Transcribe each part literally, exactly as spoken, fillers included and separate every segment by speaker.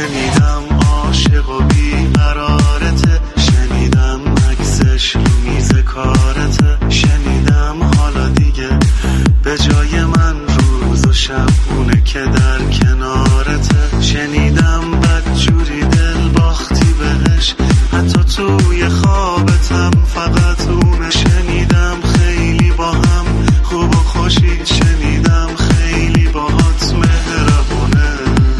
Speaker 1: شنیدم عاشق و بیقرارته، شنیدم عکسش رو میز کارته، شنیدم حالا دیگه به جای من روز و شب اونه که در کنارته، شنیدم بدجوری دل باختی بهش حتی توی خوابتم فقط اونه، شنیدم خیلی با هم خوب و خوشی، شنیدم خیلی باهات مهربونه.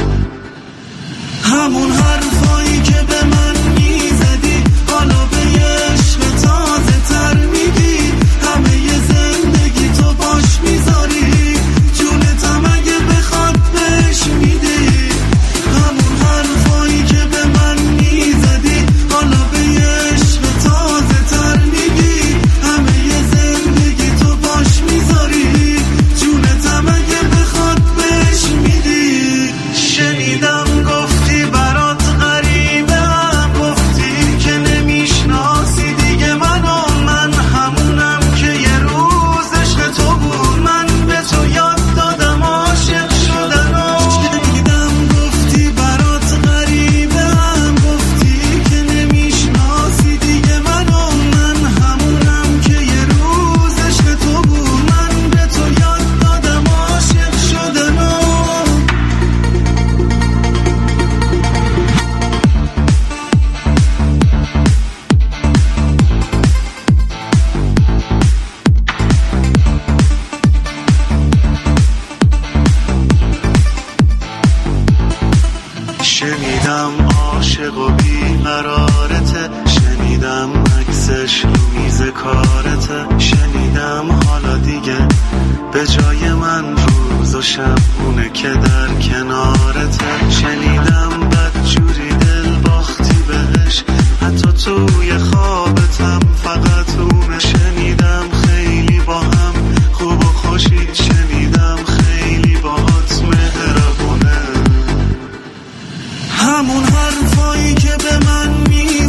Speaker 1: همون حرفایی که به من میزدی حالا به عشق تازه تر میگی، همه ی زندگی تو باش میذاری، جونتم اگه بخواد بهش میدی. همون حرفایی که به من میزدی حالا به عشق تازه تر میگی، همه ی زندگی تو باش میذاری، جونتم اگه بخواد بهش میدی. شنیدم گفتی برات غریبم، گفتی که نمیشناسی دیگه منو، من همونم که یه روز عشق تو بود، من به تو یاد دادم عاشق شدنو. شنیدم گفتی برات غریبم، گفتی که نمیشناسی دیگه منو، من همونم که یه روز عشق تو بود، من به تو یاد دادم عاشق شدنو. شنیدم عاشق و بیقرارته، شنیدم عکسش رو میز کارته، شنیدم حالا دیگه به جای من روز و شب اونه که در کنارته، شنیدم بدجوری دل باختی بهش حتی توی خوابتم فقط اونه، شنیدم خیلی با هم خوب و خوشی، شنیدم خیلی باهات مهربونه. همون حرفایی که به من می